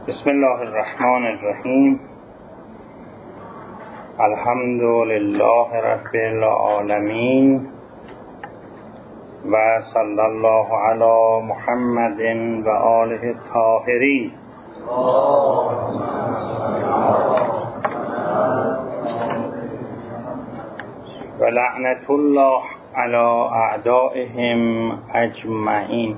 بسم الله الرحمن الرحیم. الحمد لله رب العالمین و صلی الله علی محمد و آله الطاهرین. و لعنت الله علی اعدائهم اجمعین.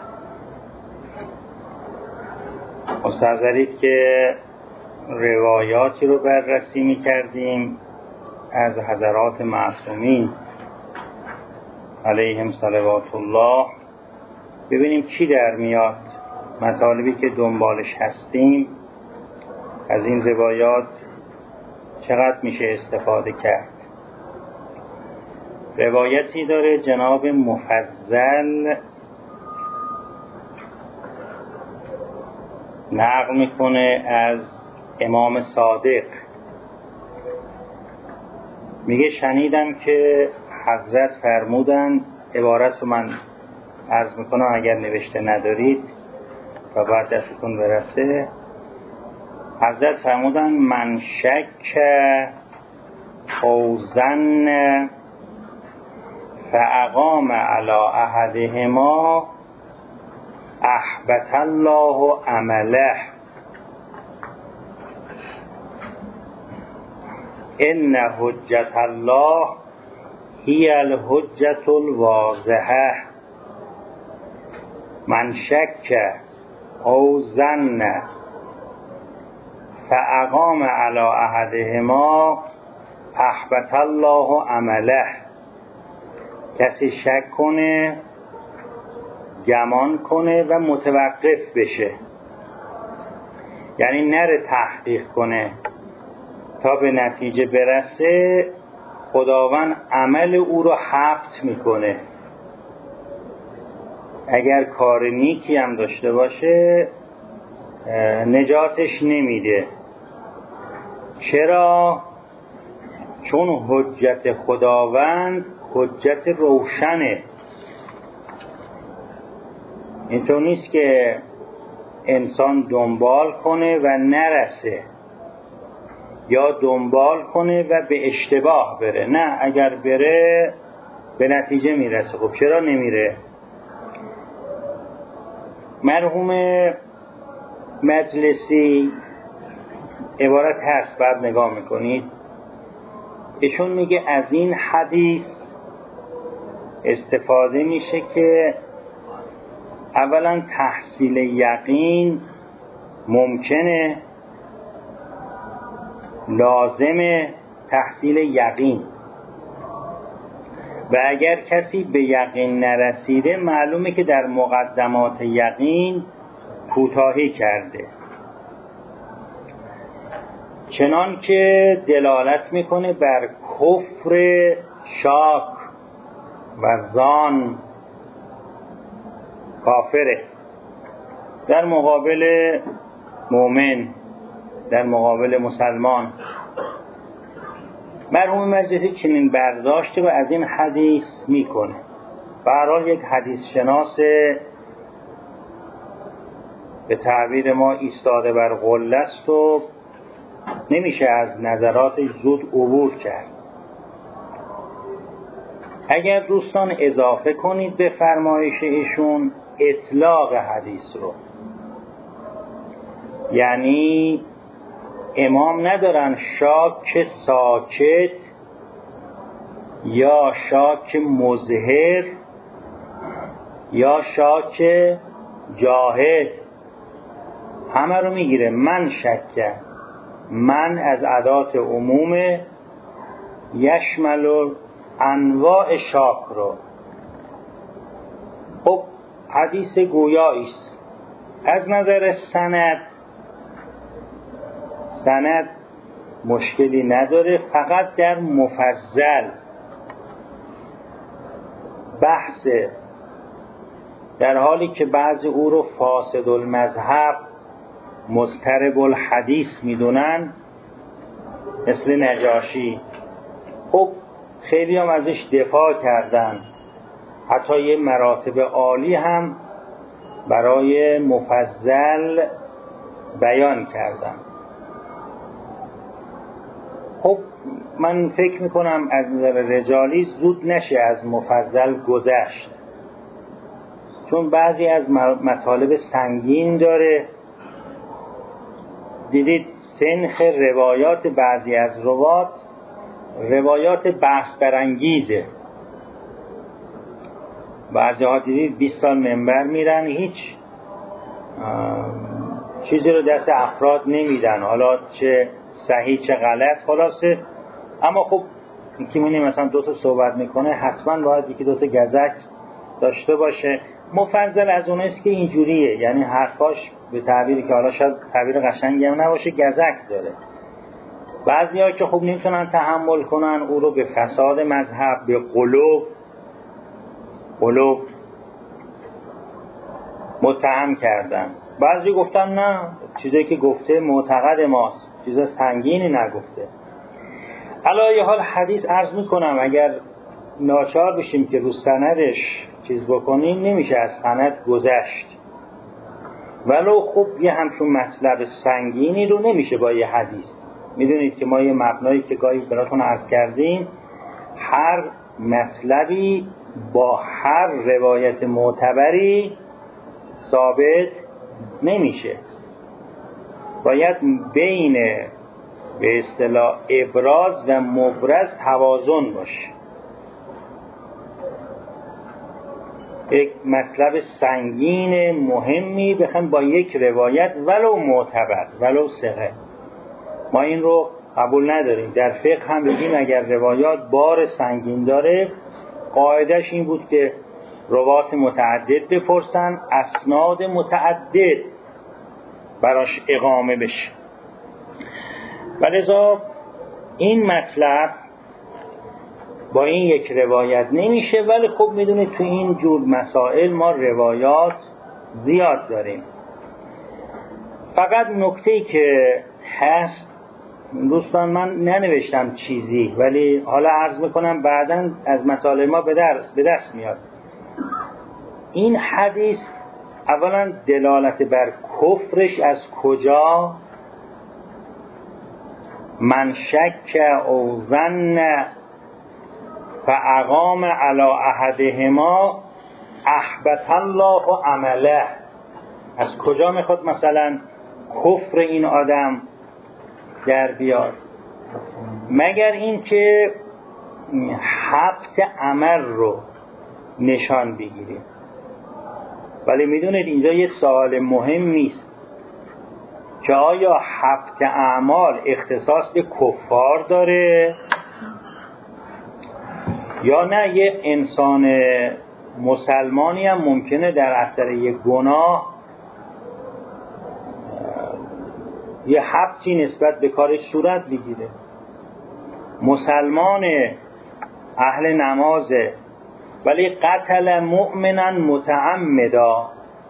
مستحضرید که روایاتی رو بررسی می کردیم از حضرات معصومین علیهم صلوات الله. ببینیم چی در میاد. مطالبی که دنبالش هستیم از این روایات چقدر میشه استفاده کرد. روایتی داره جناب مفضل نقل میکنه از امام صادق، میگه شنیدم که حضرت فرمودن، عبارت رو من عرض میکنم اگر نوشته ندارید و بعد دستتون برسه. حضرت فرمودن من شک او ظن فاقام علی احدهما احبط الله عمله ان حجت الله هی الحجت الواضحه من شک او ظن فاقام علی احدهما احبط الله عمله. کسی شک کنه، گمان کنه و متوقف بشه، یعنی نره تحقیق کنه تا به نتیجه برسه، خداوند عمل او رو حبط میکنه. اگر کار نیکی هم داشته باشه نجاتش نمیده. چرا؟ چون حجت خداوند حجت روشنه. اینطور نیست که انسان دنبال کنه و نرسه یا دنبال کنه و به اشتباه بره. نه، اگر بره به نتیجه میرسه. خب چرا نمیره؟ مرحوم مجلسی عبارت هست، بعد نگاه میکنید، ایشون میگه از این حدیث استفاده میشه که اولا تحصیل یقین ممکنه، لازمه تحصیل یقین، و اگر کسی به یقین نرسیده معلومه که در مقدمات یقین کوتاهی کرده. چنان که دلالت میکنه بر کفر شاک و ظن، کافره در مقابل مؤمن، در مقابل مسلمان. مرحوم مجلسی چنین برداشتی رو از این حدیث میکنه. به هر حال یک حدیث شناس به تعبیر ما ایستاده بر قله است و نمیشه از نظرات زود عبور کرد. اگر دوستان اضافه کنید به فرمایش ایشون اطلاق حدیث رو، یعنی امام ندارن شاک ساکت یا شاک مظهر یا شاک جاهد، همه رو میگیره. من شک، من از ادات عموم یشمل انواع شاک رو. خب حدیث گویایی است. از نظر سند مشکلی نداره، فقط در مفضل بحثه، در حالی که بعضی او رو فاسد المذهب مضطرب الحدیث میدونن، مثل نجاشی. خب خیلی هم ازش دفاع کردن، حتی یه مراتب عالی هم برای مفضل بیان کردم. خب من فکر میکنم از نظر رجالی زود نشه از مفضل گذشت، چون بعضی از مطالب سنگین داره. دیدید سنخ روایات بعضی از روایات بحث برانگیزه. بعضی ها دیدید 20 سال منبر میرن، هیچ چیزی رو دست افراد نمیدن، حالا چه صحیح چه غلط خلاصه. اما خب یکی مونی مثلا 2 تا صحبت میکنه، حتما باید یکی 2 تا گزک داشته باشه. مفضل از اونست که اینجوریه، یعنی حرفاش به تعبیری که حالا شاید تعبیر قشنگی هم نباشه گزک داره. بعضی‌ها که خب نمیتونن تحمل کنن او رو به فساد مذهب، به قلوب متهم کردن. بعضی گفتن نه، چیزایی که گفته معتقد ماست، چیز سنگینی نگفته. علی حال حدیث عرض میکنم اگر ناچار بشیم که رو سندش چیز بکنیم نمیشه از سند گذشت، ولو خب یه همچون مطلب سنگینی رو نمیشه با یه حدیث. میدونید که ما یه مبنایی که گاهی براتون عرض کردیم، هر مطلبی با هر روایت معتبری ثابت نمیشه، باید بین به اصطلاح ابراز و مبرز توازن باشه. یک مطلب سنگین مهمی بخوایم با یک روایت ولو معتبر ولو ثقه، ما این رو قبول نداریم. در فقه هم بگیم اگر روایات بار سنگین داره، قاعدش این بود که روات متعدد بپرسن، اسناد متعدد براش اقامه بشه. ولذا این مطلب با این یک روایت نمیشه، ولی خب میدونید تو این جور مسائل ما روایات زیاد داریم. فقط نکته‌ای که هست دوستان، من ننوشتم چیزی ولی حالا عرض میکنم بعداً از مطالب ما به دست میاد. این حدیث اولا دلالت بر کفرش از کجا؟ من شک او ظن فاقام علی احدهما احبط الله عمله. از کجا میخواد مثلا کفر این آدم در بیاد؟ مگر این که حبط عمل رو نشان بگیریم. ولی میدونید اینجا یه سوال مهم نیست که آیا حبط اعمال اختصاص به کفار داره یا نه یه انسان مسلمانی هم ممکنه در اثر یک گناه یه حبطی نسبت به کارش صورت بگیره. مسلمان اهل نمازه ولی قتل مؤمنا متعمدا،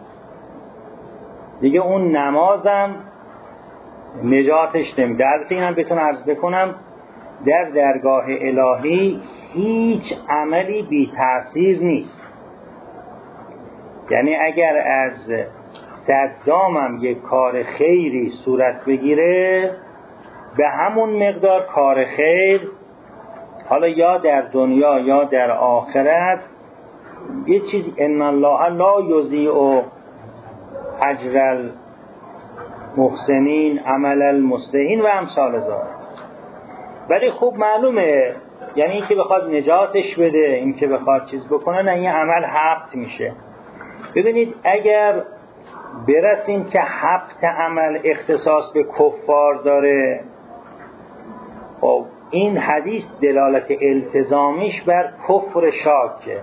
دیگه اون نمازم نجاتش نمیده. البته اینم بتونم عرض بکنم در درگاه الهی هیچ عملی بی تأثیر نیست. یعنی اگر از صدامم یک کار خیری صورت بگیره، به همون مقدار کار خیر حالا یا در دنیا یا در آخرت یه چیز ان الله لا یضیع اجر المحسنین عمل المصلحین و امثال ذلک. ولی خوب معلومه یعنی این که بخواد نجاتش بده، این که بخواد چیز بکنه، نه، این عمل حبط میشه. ببینید اگر برسیم که حبط عمل اختصاص به کفار داره، خب این حدیث دلالت التزامیش بر کفر شاکه،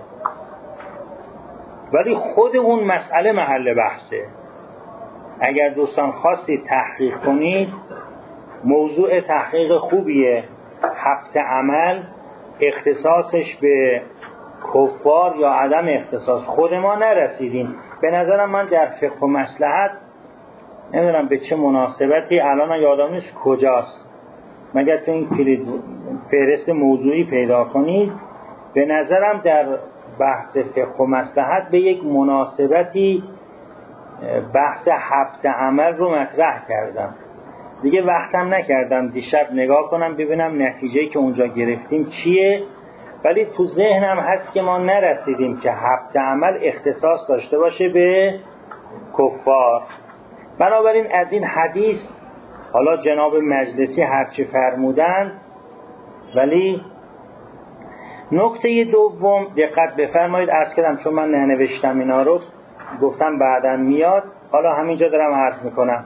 ولی خود اون مسئله محل بحثه. اگر دوستان خواستید تحقیق کنید، موضوع تحقیق خوبیه. حبط عمل اختصاصش به کفار یا عدم اختصاص، خود ما نرسیدیم. به نظرم من در فقه و مصلحت نمیدونم به چه مناسبتی، الان یادم نیست کجاست، مگر تو این فهرست موضوعی پیدا کنید، به نظرم در بحث فقه و مصلحت به یک مناسبتی بحث حبط عمل رو مطرح کردم. دیگه وقتم نکردم دیشب نگاه کنم ببینم نتیجه‌ای که اونجا گرفتیم چیه، ولی تو ذهنم هست که ما نرسیدیم که حبط عمل اختصاص داشته باشه به کفار. بنابراین از این حدیث حالا جناب مجلسی هرچی فرمودن، ولی نکته دوم دقت بفرمایید. عرض کردم چون من ننوشتم اینا رو، گفتم بعداً میاد، حالا همینجا دارم عرض میکنم.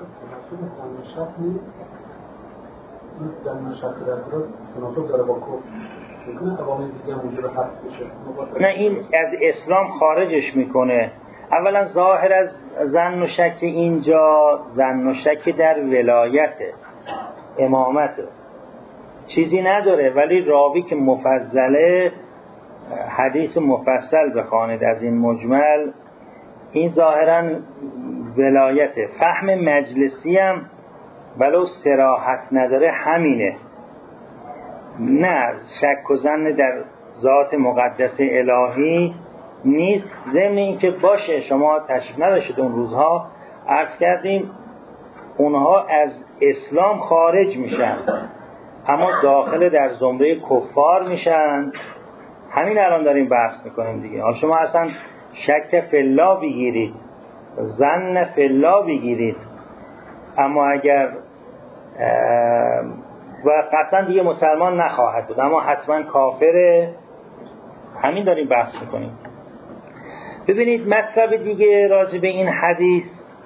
نه، این از اسلام خارجش میکنه. اولا ظاهر از ظن و شک اینجا ظن و شک در ولایته، امامته، چیزی نداره، ولی راوی که مفضله حدیث مفصل بخواند از این مجمل، این ظاهرا ولایته. فهم مجلسی هم ولو صراحت نداره همینه، نه شک و ظن در ذات مقدس الهی نیست. ضمن این که باشه شما تشریف نداشتید اون روزها، عرض کردیم اونها از اسلام خارج میشن اما داخل در زمره کفار میشن. همین الان داریم بحث میکنیم دیگه. حالا شما اصلا شک فلا بگیرید، ظن فلا بگیرید، اما اگر و قطعا دیگه مسلمان نخواهد بود اما حتما کافره، همین داریم بحث میکنیم. ببینید مطلب دیگه راجع به این حدیث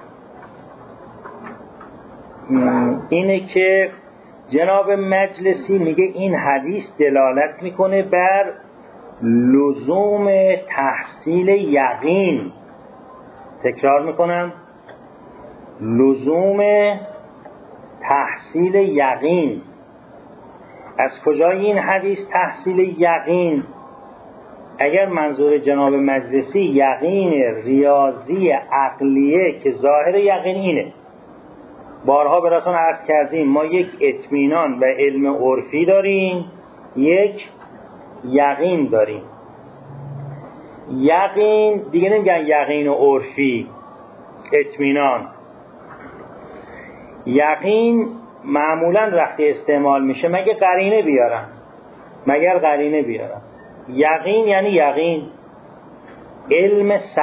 اینه که جناب مجلسی میگه این حدیث دلالت میکنه بر لزوم تحصیل یقین. تکرار میکنم، لزوم تحصیل یقین. از کجای این حدیث تحصیل یقین؟ اگر منظور جناب مجلسی یقین ریاضی عقلیه که ظاهر یقین اینه، بارها براتون عرض کردیم ما یک اطمینان و علم عرفی داریم، یک یقین داریم. یقین دیگه نمیگن یقین و عرفی، اطمینان. یقین معمولا وقتی استعمال میشه مگر قرینه بیارن. یقین یعنی یقین، علم 100%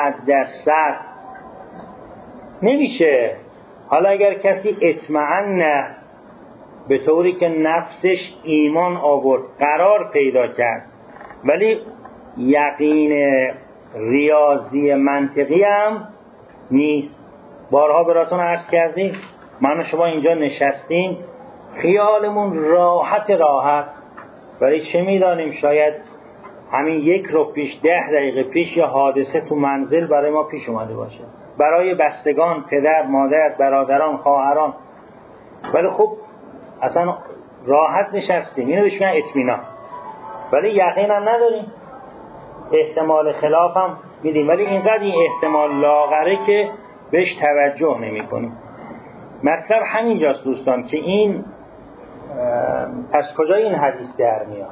نمیشه. حالا اگر کسی اطمئن به طوری که نفسش ایمان آورد، قرار پیدا کرد، ولی یقین ریاضی منطقی هم نیست. بارها براتون عرض کردیم من و شما اینجا نشستیم خیالمون راحت، ولی چه میدانیم شاید همین یک رو پیش 10 دقیقه پیش یا حادثه تو منزل برای ما پیش اومده باشه، برای بستگان، پدر، مادر، برادران، خواهران، ولی خب اصلا راحت نشستیم. اینو بهش میگن اطمینان، ولی یقین هم نداریم، احتمال خلاف هم میدیم، ولی اینقدر این احتمال لاغره که بهش توجه نمی کنیم. مطلب همینجاست دوستان که این از کجا این حدیث در میاد.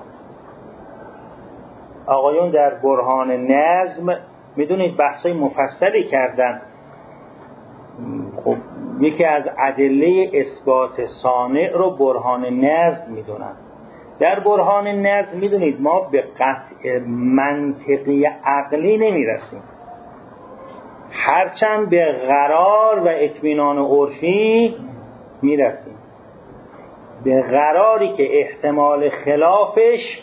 آقایون در برهان نظم میدونید بحثای مفصلی کردن. خب یکی از ادله اثبات صانع رو برهان نظم میدونن. در برهان نظم میدونید ما به قطع منطقی عقلی نمیرسیم، هرچند به قرار و اطمینان عرفی میرسیم. به قراری که احتمال خلافش،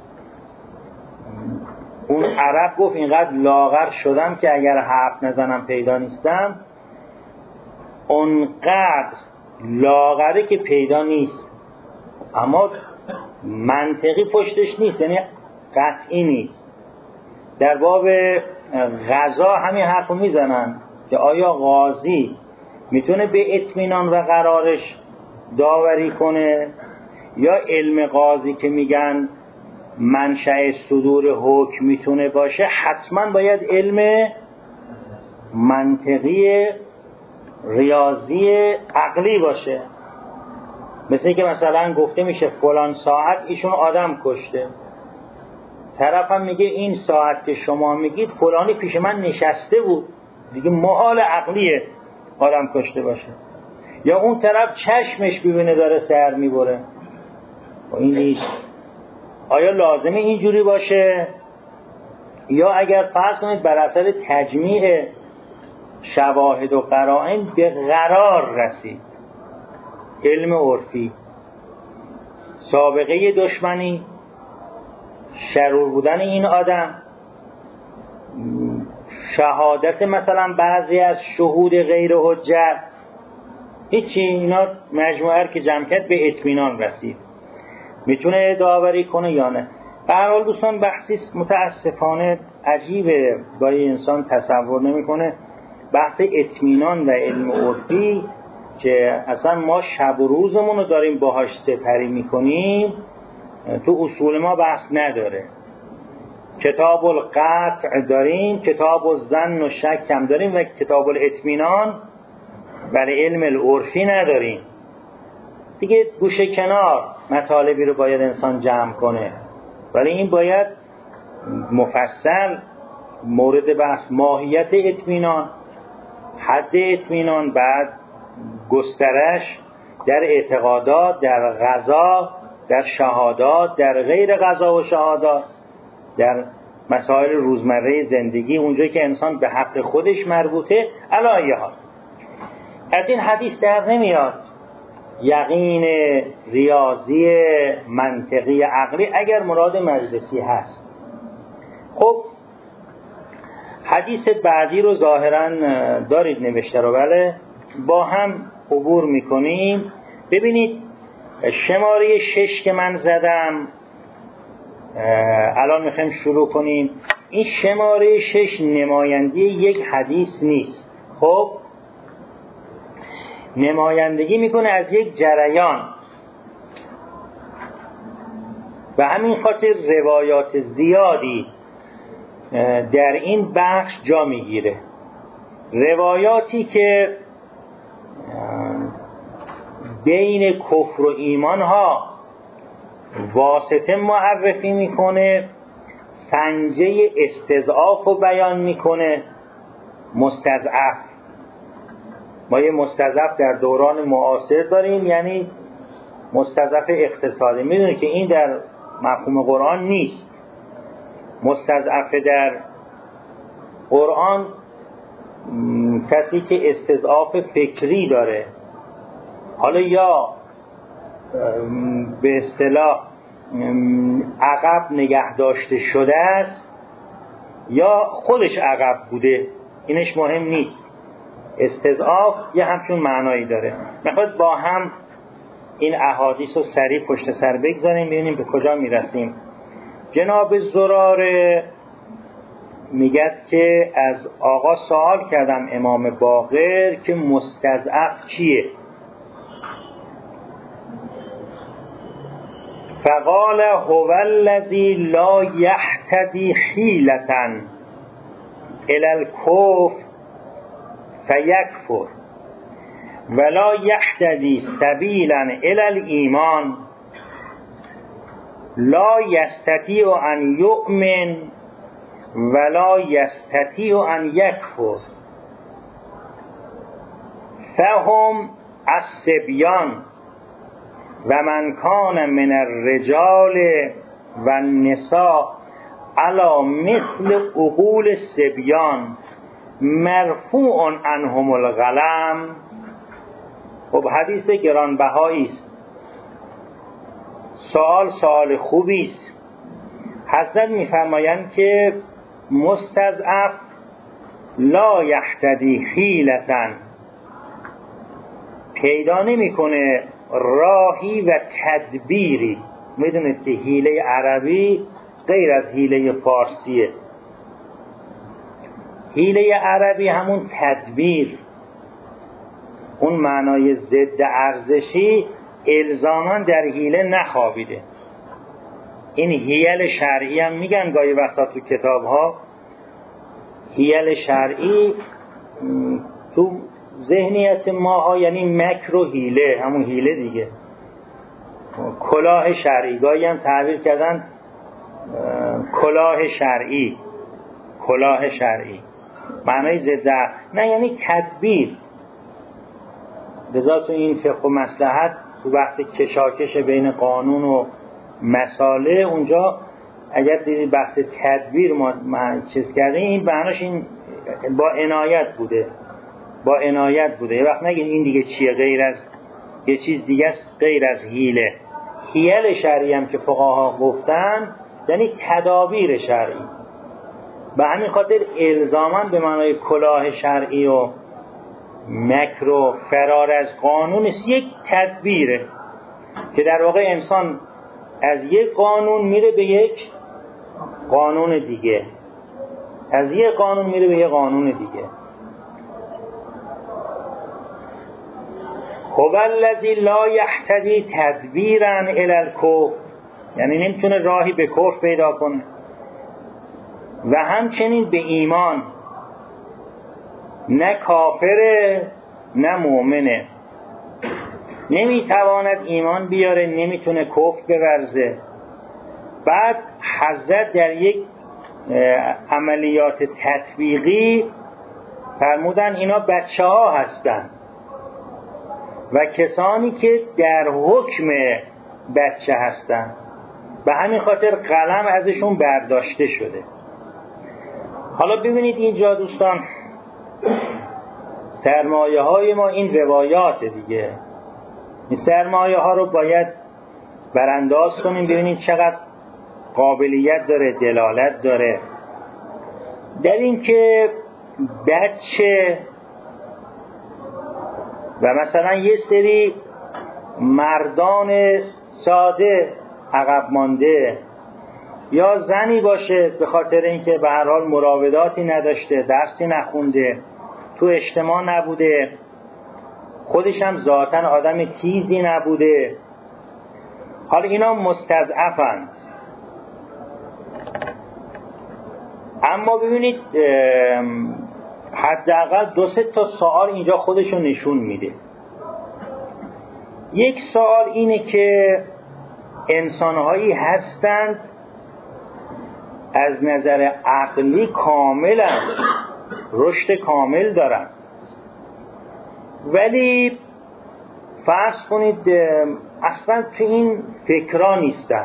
اون عرب گفت اینقدر لاغر شدم که اگر حرف نزنم پیدا نیستم، اونقدر لاغره که پیدا نیست، اما منطقی پشتش نیست، یعنی قطعی نیست. در باب قضا همین حرفو میزنن که آیا قاضی میتونه به اطمینان و قرارش داوری کنه، یا علم قاضی که میگن منشأ صدور حکم میتونه باشه، حتما باید علم منطقی ریاضی عقلی باشه. مثل اینکه مثلا گفته میشه فلان ساعت ایشون آدم کشته، طرف هم میگه این ساعت که شما میگید فلانی پیش من نشسته بود، دیگه محال عقلیه آدم کشته باشه، یا اون طرف چشمش ببینه داره سر میبره. این نیست. آیا لازمه اینجوری باشه؟ یا اگر فرض کنید بر اثر تجمیع شواهد و قرائن به قرار رسید، علم عرفی، سابقه دشمنی، شرور بودن این آدم، شهادت مثلا بعضی از شهود غیر حجت، هیچی، اینا مجموعه که جمع کرد به اطمینان رسید، میتونه داوری کنه یا نه. به هر حال دوستان بحثی متاسفانه عجیبه، گاهی انسان تصور نمیکنه بحث اطمینان و علم عرفی که اصلا ما شب و روزمون رو داریم باهاش سپری میکنیم، تو اصول ما بحث نداره. کتاب القطع داریم، کتاب الظن و شک هم داریم و کتاب الاطمینان برای علم العرفی نداریم. دیگه گوشه کنار مطالبی رو باید انسان جمع کنه، ولی این باید مفصل مورد بحث ماهیت اطمینان، حد اطمینان، بعد گسترش در اعتقادات، در قضا، در شهادات، در غیر قضا و شهادات، در مسائل روزمره زندگی، اونجایی که انسان به حق خودش مربوطه. علی حال از این حدیث در نمیاد یقین ریاضی منطقی عقلی اگر مراد مجلسی هست. خب حدیث بعدی رو ظاهراً دارید نوشته رو، بله، با هم عبور میکنیم. ببینید شماره 6 که من زدم، الان میخوایم شروع کنیم. این شماره 6 نمایندگی یک حدیث نیست، خب نمایندگی میکنه از یک جریان، و همین خاطر روایات زیادی در این بخش جا میگیره، روایاتی که بین کفر و ایمان ها واسطه معرفی میکنه، سنجه استضعاف رو بیان میکنه. مستضعف، ما یه مستضعف در دوران معاصر داریم، یعنی مستضعف اقتصادی. میدونید که این در مفهوم قرآن نیست. مستضعف در قرآن کسی که استضعاف فکری داره، حالا یا به اصطلاح عقب نگه داشته شده است یا خودش عقب بوده، اینش مهم نیست. استضعاف یه همچون معنایی داره. میخواد با هم این احادیث رو سریع پشت سر بگذاریم ببینیم به کجا میرسیم. جناب زراره میگد که از آقا سوال کردم امام باقر که مستضعف چیه؟ فقال هو الذی لا یهتدی حیلة الی الکفر فیکفر ولا یهتدی سبیلا الی الایمان لا یستطیع ان یؤمن ولا یستطیع ان یکفر فهم الصبیان و من کان من الرجال و النساء علی مثل عقول الصبیان مرفوع عنهم القلم. خب حدیث گرانبهایی است، سوال خوبی است. حضرت میفرمایند که مستضعف لا یهتدی حیلة، پیدا نمیکنه راهی و تدبیری. میدونید که حیله عربی غیر از حیله فارسیه. حیله عربی همون تدبیر، اون معنای ضد ارزشی الزاما در حیله نخوابیده. این حیل شرعی هم میگن گاهی وقتا تو کتاب ها. حیل شرعی تو ذهنیت ماها یعنی مکر و حیله، همون حیله دیگه. کلاه شرعی گاهی هم تعبیر کردن کلاه شرعی، کلاه شرعی معنای ضد، نه یعنی تدبیر. لذا تو این فقه و مصلحت تو بحث کشاکش بین قانون و مساله، اونجا اگر دیدید بحث تدبیر ما چیز کردیم، این معناش این با عنایت بوده، با عنایت بوده. یه وقت نگید این دیگه چیه، غیر از یه چیز دیگه است غیر از حیله. حیل شرعی هم که فقها گفتن یعنی تدابیر شرعی. به همین خاطر الزاماً به معنای کلاه شرعی و مکر و فرار از قانون یک تدبیره که در واقع انسان از یک قانون میره به یک قانون دیگه، از یک قانون میره به یک قانون دیگه. هو الذی لا یهتدی تدبیرا الی الکفر، یعنی نمیتونه راهی به کفر پیدا کنه و همچنین به ایمان، نه کافره نه مؤمنه، نمیتواند ایمان بیاره، نمیتونه کفر بورزه. بعد حضرت در یک عملیات تطبیقی فرمودن اینا بچه ها هستن و کسانی که در حکم بچه هستن، به همین خاطر قلم ازشون برداشته شده. حالا ببینید اینجا دوستان، سرمایه های ما این روایات دیگه، این سرمایه ها رو باید برانداز کنیم، ببینید چقدر قابلیت داره، دلالت داره در این که بچه و مثلا یه سری مردان ساده عقب مانده، یا زنی باشه به خاطر اینکه به هر حال مراوداتی نداشته، درسی نخونده، تو اجتماع نبوده، خودش هم ذاتاً آدم تیزی نبوده، حالا اینا مستضعفند. اما ببینید حداقل 2-3 تا سوال اینجا خودشو نشون میده. یک سوال اینه که انسانهایی هستند از نظر عقلی کاملا رشد کامل دارن، ولی فرض کنید اصلا تو این فکرها نیستن،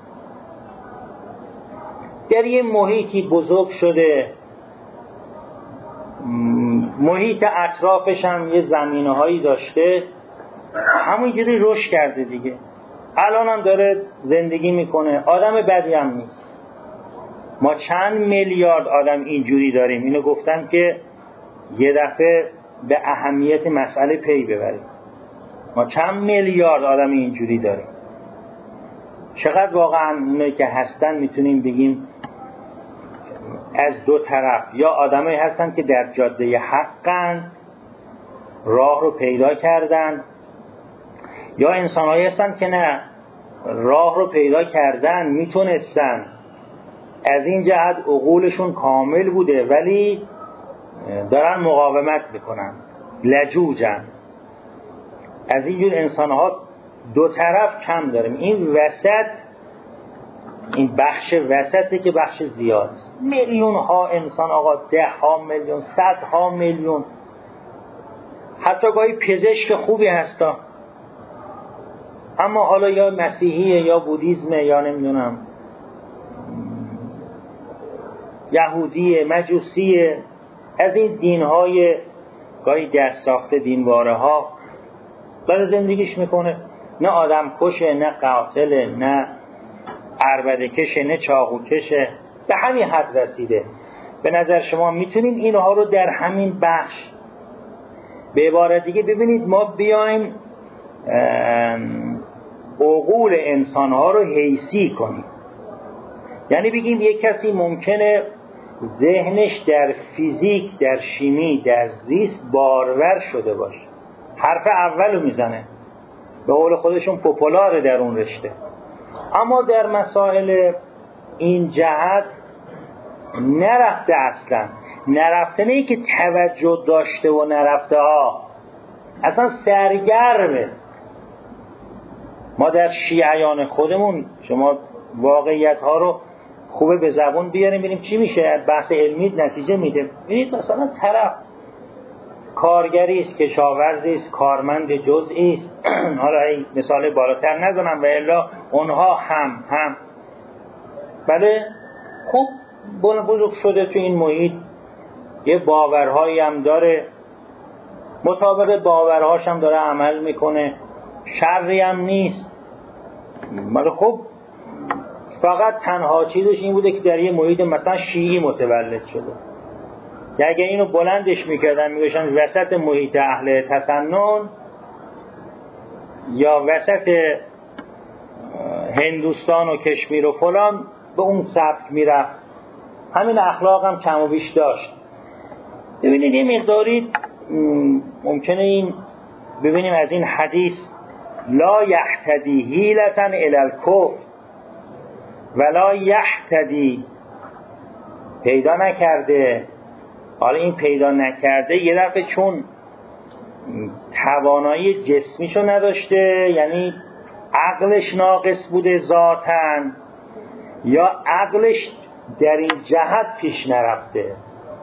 در یه محیطی بزرگ شده، محیط اطرافش هم یه زمینه‌هایی داشته، همونجوری رشد کرده دیگه، الان هم داره زندگی میکنه، آدم بدی هم نیست. ما چند میلیارد آدم اینجوری داریم، اینو گفتم که یه دفعه به اهمیت مسئله پی ببریم. ما چند میلیارد آدم اینجوری داریم، چقدر واقعا اینایی که هستن میتونیم بگیم از دو طرف، یا آدمایی هستن که در جاده حقن، راه رو پیدا کردن، یا انسانهایی هستن که نه، راه رو پیدا کردن، میتونستن، از این جهت عقولشون کامل بوده ولی دارن مقاومت میکنن، لجوجن. از اینجور انسانها دو طرف کم داریم. این وسط، این بخش وسطه که بخش زیاد است. میلیون ها انسان آقا، 10 ها میلیون، 100 ها میلیون، حتی گاهی پزشک خوبی هستا، اما حالا یا مسیحیه یا بودیزمه یا نمیدونم یهودیه، مجوسیه، از این دینهای گاهی دست ساخته، دینواره ها، داره زندگیش میکنه، نه آدم کشه، نه قاتله، نه عربده کشه، نه چاقو کشه، به همین حد رسیده. به نظر شما میتونیم اینها رو در همین بخش، به عبارت دیگه ببینید، ما بیایم عقول انسانها رو حیثی کنیم، یعنی بگیم یک کسی ممکنه ذهنش در فیزیک، در شیمی، در زیست بارور شده باشه، حرف اولو میزنه، به قول خودشون پوپولاره در اون رشته، اما در مسائل این جهت نرفته، اصلا نرفته، نه که توجه داشته و نرفته ها، اصلا سرگرمه. ما در شیعیان خودمون، شما واقعیت ها رو خوبه به زبون بیاریم ببینیم چی میشه، بحث علمی نتیجه میده. ببینید مثلا طرف کارگری است، کشاورزی است، کارمند جزئی است. حالا این مثال بالاتر نزنم و الا اونها هم بله خوب بزرگ شده تو این محیط، یه باورهایی هم داره، مطابق باورهاش هم داره عمل میکنه، شری هم نیست. ولی خب فقط تنها چیزش این بوده که در یه محیط مثلا شیعی متولد شده. یا اگه اینو بلندش میکردن میگوشن وسط محیط اهل تسنن یا وسط هندوستان و کشمیر و فلان، به اون سبک میرفت. همین اخلاق هم کم و بیش داشت. ببینید یه مقداری ممکنه این ببینیم از این حدیث لا یحتدی حیلة الی الکفر ولا یحتدی، پیدا نکرده. حالا این پیدا نکرده یه دفعه چون توانایی جسمیشو نداشته، یعنی عقلش ناقص بوده ذاتاً، یا عقلش در این جهت پیش نرفته.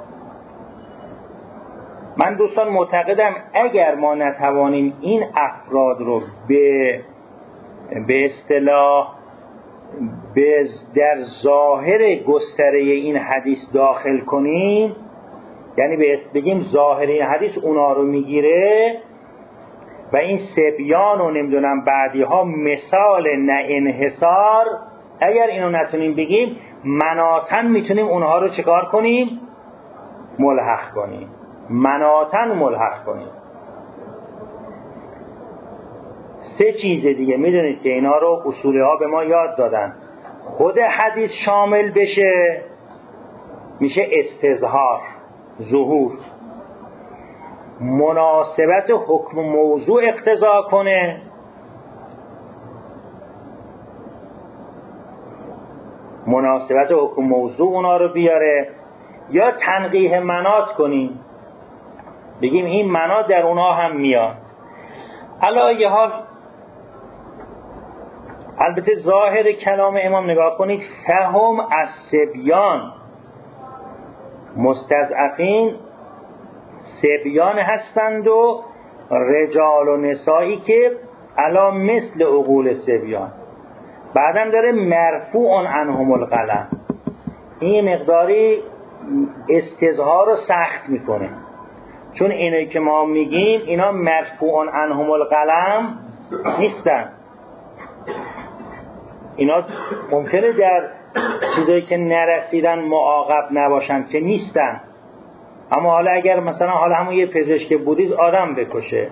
من دوستان معتقدم اگر ما نتوانیم این افراد رو به اصطلاح در ظاهر گستره این حدیث داخل کنیم، یعنی بگیم ظاهر این حدیث اونا رو میگیره و این سبیان و نمیدونم بعدی ها مثال نه انحصار، اگر اینو نتونیم بگیم مناطن میتونیم اونها رو چکار کنیم؟ ملحق کنیم. مناطن ملحق کنیم. سه چیز دیگه میدونید که اینا رو اصولی ها به ما یاد دادن. خود حدیث شامل بشه میشه استظهار، ظهور. مناسبت حکم موضوع اقتضا کنه مناسبت حکم موضوع اونا رو بیاره، یا تنقیح مناط کنیم بگیم این مناط در اونا هم میاد. علاوه حال البته ظاهر کلام امام نگاه کنید، فهم از سبیان مستضعفین سبیان هستند و رجال و نسایی که علا مثل عقول سبیان. بعدم داره مرفوع عنهم القلم، این مقداری استظهار رو سخت میکنه، چون اینایی که ما میگیم اینا مرفوع عنهم القلم نیستن. اینا ممکنه در چیزایی که نرسیدن معاقب نباشن که نیستن، اما حالا اگر مثلا حالا همون یه پزشک بودیز آدم بکشه،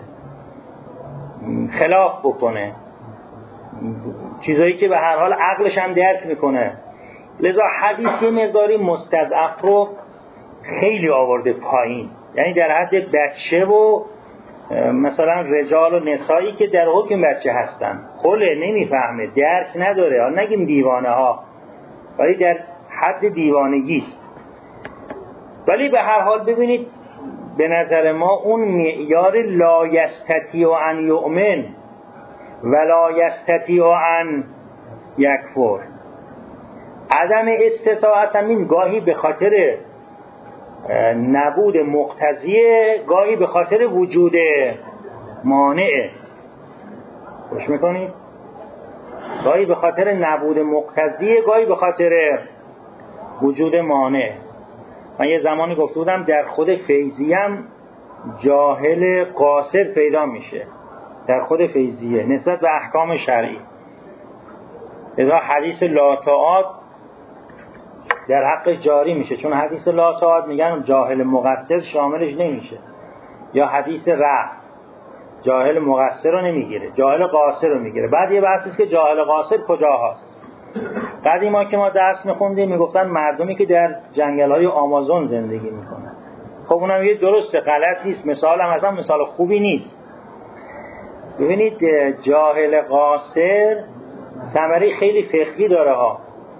خلاف بکنه، چیزایی که به هر حال عقلش هم درک میکنه، لذا حدیث یه مقداری مستضعف رو خیلی آورده پایین، یعنی در حد بچه و مثلا رجال و نسایی که در حکم بچه هستن، خله نمیفهمه، درک نداره، حالا نگیم دیوانه ها، ولی در حد دیوانگی است. ولی به هر حال ببینید به نظر ما اون معیار لا یستطیع ان یؤمن ولا یستطیع ان یکفر، عدم استطاعت همین گاهی به خاطر نبود مقتضیه، گاهی به خاطر وجود مانعه. خوش میکنید؟ گاهی به خاطر نبود مقتضیه، گاهی به خاطر وجود مانع. من یه زمانی گفته بودم در خود فیضیم جاهل قاصر پیدا میشه، در خود فیضیه نسبت به احکام شرعی. لذا حدیث لا طاعات در حق جاری میشه، چون حدیث لا طاعات میگن جاهل مقصر شاملش نمیشه، یا حدیث رفع جاهل مقصر رو نمیگیره، جاهل قاصر رو میگیره. بعد یه بحث است که جاهل قاصر کجا هست. قدیما که ما درس میخوندیم میگفتن مردمی که در جنگل‌های آمازون زندگی میکنن. خب اونم یه درست غلط نیست، مثال هم اصلا مثال خوبی نیست. ببینید جاهل قاصر ثمره خیلی فقهی داره ها.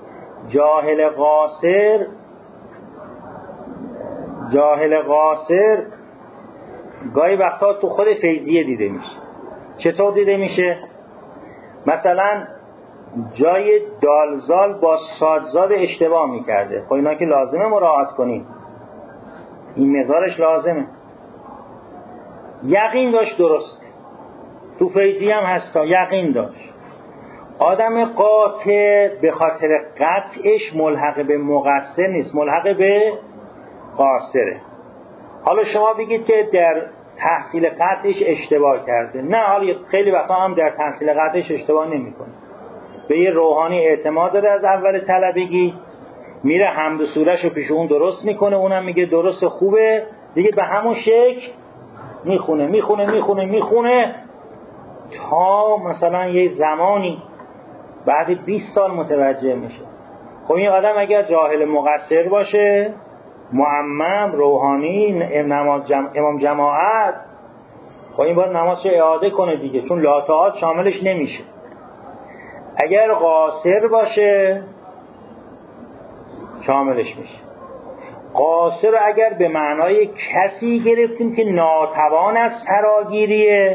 جاهل قاصر گاهی وقتا تو خود فیضیه دیده میشه. چطور دیده میشه؟ مثلا جای دالزال با سادزاد اشتباه میکرده، خب اینا که لازمه مراعات کنیم، این مقدارش لازمه. یقین داشت درست، تو فیضی هم هستا یقین داشت. آدم قاطع به خاطر قطعش ملحق به مقصر نیست، ملحق به قاصره. حالا شما بگید که در تحصیل قطعش اشتباه کرده، نه، حالا خیلی وقتا هم در تحصیل قطعش اشتباه نمی‌کنه. به یه روحانی اعتماد داره از اول طلبگی، میره حمد و سوره‌شو پیش اون درست میکنه، اونم میگه درست خوبه دیگه، به همون شکل میخونه تا مثلا یه زمانی بعد 20 سال متوجه میشه. خب این آدم اگر جاهل مقصر باشه، معمم، روحانی، امام جماعت، خب این باید نمازشو اعاده کنه دیگه، چون لاتعات شاملش نمیشه. اگر قاصر باشه شاملش میشه. قاصر اگر به معنای کسی گرفتیم که ناتوان از فراگیریه،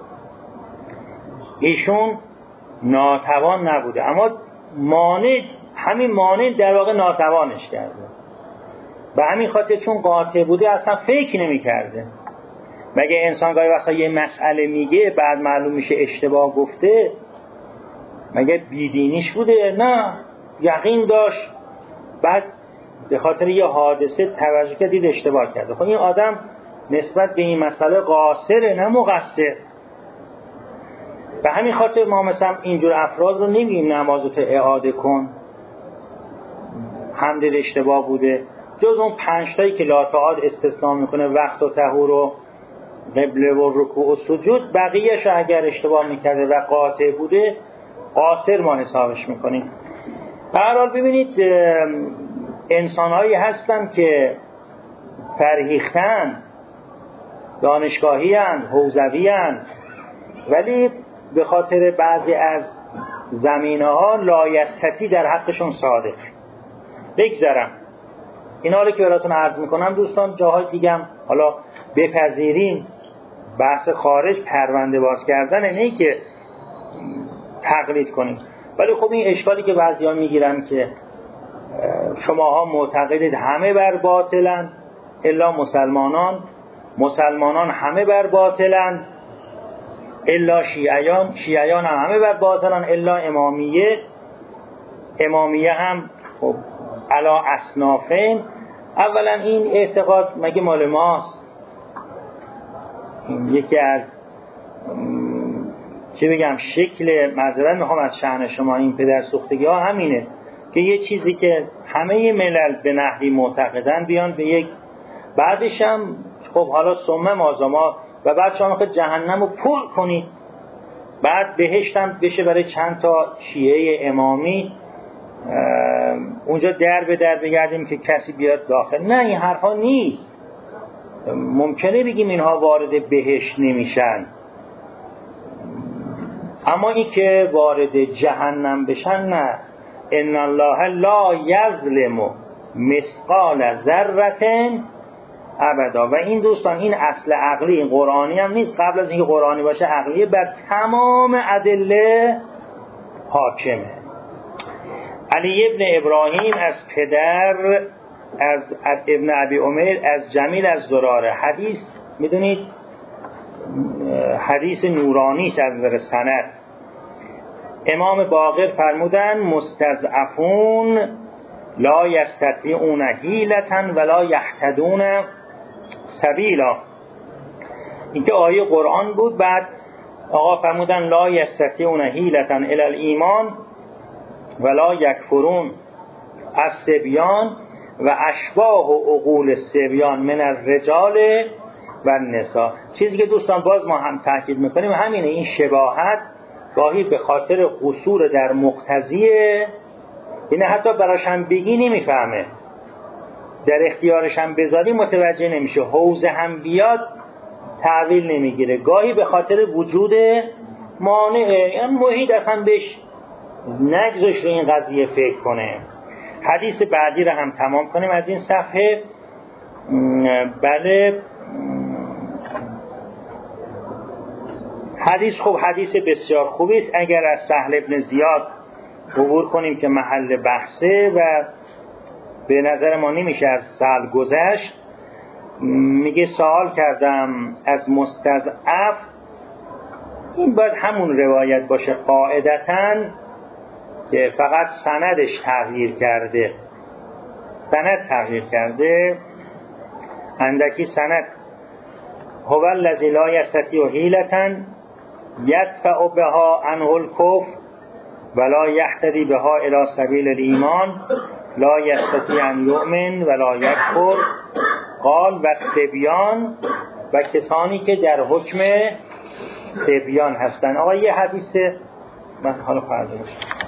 ایشون ناتوان نبوده، اما همین مانع در واقع ناتوانش کرده. به همین خاطر چون قاطع بوده اصلا فکر نمی کرده. مگه انسان گاهی وقتا یه مسئله میگه بعد معلوم میشه اشتباه گفته، مگه بیدینیش بوده؟ نه، یقین داشت، بعد به خاطر یه حادثه توجه کرد دید اشتباه کرده. خب این آدم نسبت به این مسئله قاصره نه مقصر. به همین خاطر ما مثلا اینجور افراد رو نمیگیم نمازتو اعاده کن، حمد اشتباه بوده، جز اون 5 تایی که لاتعاد استثناء میکنه، وقت و طهور و قبله و رکوع و سجود، بقیه‌شو اگر اشتباه میکرده و قاطع بوده قاصر ما حسابش میکنیم. به هر حال ببینید انسان‌هایی هستن که فرهیختن، دانشگاهی هن، حوزوی هن، ولی به خاطر بعضی از زمینه‌ها لایستتی در حقشون صادق. بگذرم این حالا که براتون عرض میکنم دوستان، جاهای دیگه هم حالا بپذیریم بحث خارج پرونده باز کردن، نه که تقلید کنیم. ولی خب این اشکالی که بعضیا میگیرن که شماها معتقدید همه بر باطلن الا مسلمانان همه بر باطلن الا شیعیان هم همه بر باطلن الا امامیه هم خب علا اصنافین. اولا این اعتقاد مگه مال ماست؟ یکی از چه بگم شکل معذرت میخوام از شأن شما این پدر سوختگی ها همینه که یه چیزی که همه ملل به نحوی معتقدن بیان به یک، بعدش هم خب حالا سمه مازما و بعد شما میخواید جهنم رو پر کنید، بعد بهشت هم بشه برای چند تا شیعه امامی، اونجا در به در بگردیم که کسی بیاد داخل. نه، این حرفا نیست. ممکنه بگیم اینها وارد بهشت نمیشن، اما این که وارد جهنم بشن نه. ان الله لا یظلم مثقال ذره ابدا. و این دوستان این اصل عقلی، این قرآنی هم نیست، قبل از اینکه قرآنی باشه عقلیه، بر تمام ادله حاکمه. علی ابن ابراهیم از پدر از ابن ابی عمر از جمیل از زراره، حدیث میدونید حدیث نورانی است از نظر سند. امام باقر فرمودن مستضعفون لا یستطیعون حیلة ولا یهتدون سبیلا. این که آیه قرآن بود. بعد آقا فرمودن لا یستطیعون حیلة الی الایمان ولا یکفرون الصبیان و اشباه و عقول الصبیان من الرجال و النساء. چیزی که دوستان باز ما هم تاکید میکنیم همینه، این شباهت گاهی به خاطر قصور در مقتضیه، اینه حتی براش هم بگی نمیفهمه، در اختیارش هم بذاری متوجه نمیشه، حوزه هم بیاد تعویل نمیگیره، گاهی به خاطر وجود مانعه، یعنی محیط اصلا بهش نگذاشت رو این قضیه فکر کنه. حدیث بعدی رو هم تمام کنیم از این صفحه. بله، حدیث خب حدیث بسیار خوبی است. اگر از سهل ابن زیاد عبور کنیم که محل بحثه و به نظر ما نمیشه از سهل گذشت. میگه سوال کردم از مستضعف، این باید همون روایت باشه قاعدتاً که فقط سندش تغییر کرده، سند تغییر کرده. اندکی سند هو الذی لا یستطیع حیلة یدفع بها عنه الکفر ولا یهتدی بها الی سبیل الایمان لا یستطیع ان یؤمن ولا یکفر. قال و صبیان و کسانی که در حکم صبیان هستن. آقا یه حدیث من حالا فرض